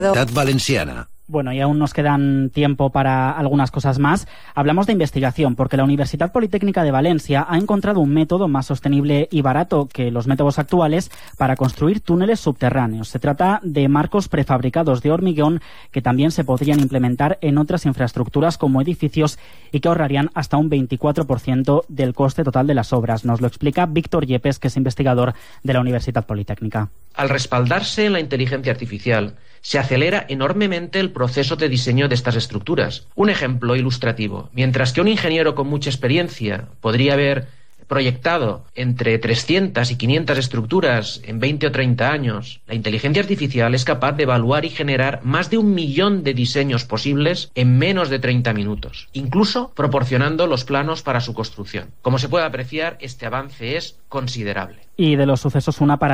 Valenciana. Bueno, y aún nos quedan tiempo para algunas cosas más. Hablamos de investigación, porque la Universitat Politécnica de Valencia ha encontrado un método más sostenible y barato que los métodos actuales para construir túneles subterráneos. Se trata de marcos prefabricados de hormigón que también se podrían implementar en otras infraestructuras como edificios y que ahorrarían hasta un 24% del coste total de las obras. Nos lo explica Víctor Yepes, que es investigador de la Universitat Politécnica. Al respaldarse en la inteligencia artificial, se acelera enormemente el proceso de diseño de estas estructuras. Un ejemplo ilustrativo. Mientras que un ingeniero con mucha experiencia podría haber proyectado entre 300 y 500 estructuras en 20 o 30 años, la inteligencia artificial es capaz de evaluar y generar más de 1 millón de diseños posibles en menos de 30 minutos, incluso proporcionando los planos para su construcción. Como se puede apreciar, este avance es considerable. Y de los sucesos, una para